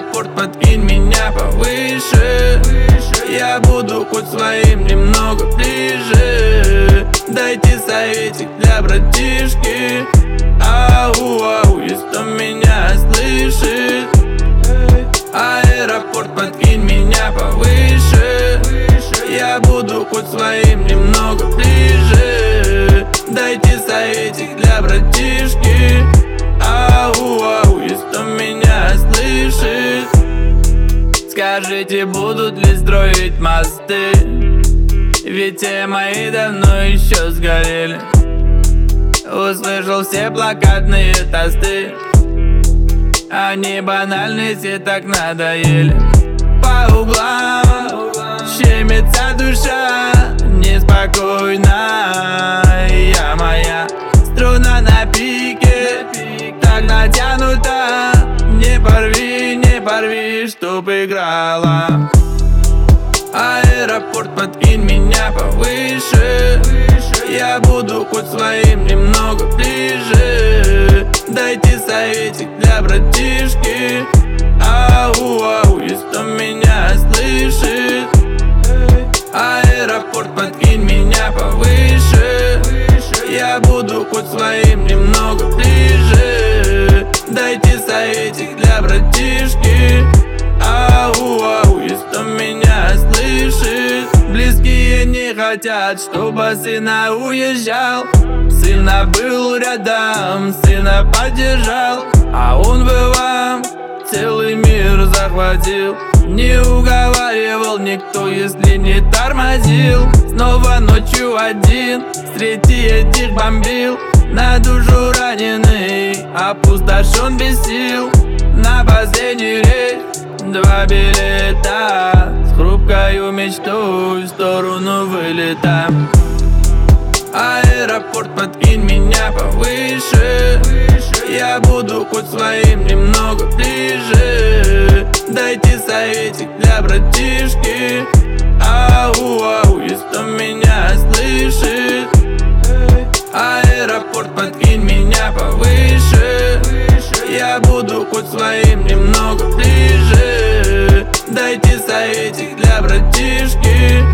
Аэропорт, подкинь меня повыше. Я буду хоть своим немного ближе. Дайте советик для братишки. Ау, если кто меня слышит. Аэропорт, подкинь меня повыше. Я буду хоть своим немного ближе. Дайте советик для братишки. Ау, если кто меня слышит. Скажите, будут ли строить мосты? Ведь те мои давно еще сгорели. Услышал все плакатные тосты. Они банальные, все так надоели. По углам щемится душа, неспокойная моя. Струна на пике, так натянута. Не порви, чтоб играла. Аэропорт, подкинь меня повыше. Я буду хоть своим немного ближе. Дайте советик для братишки. Ау, если кто меня слышит. Аэропорт, подкинь меня повыше. Я буду хоть своим немного ближе. Дайте советик для братишки. Ау, если кто меня слышит. Близкие не хотят, чтобы сына уезжал. Сына был рядом, сына поддержал. А он бы вам целый мир захватил. Не уговаривал никто, если не тормозил. Снова ночью один, среди этих бомбил. На душу раненый, опустошен без сил. На последний рейс 2 билета. С хрупкою мечтой в сторону вылета. Аэропорт, подкинь меня повыше. Я буду хоть своим немного ближе. Дайте советик для братишки. Ау, если кто меня слышит. Аэропорт, подкинь меня повыше. Я буду хоть своим немного ближе. Дайте советик для братишки.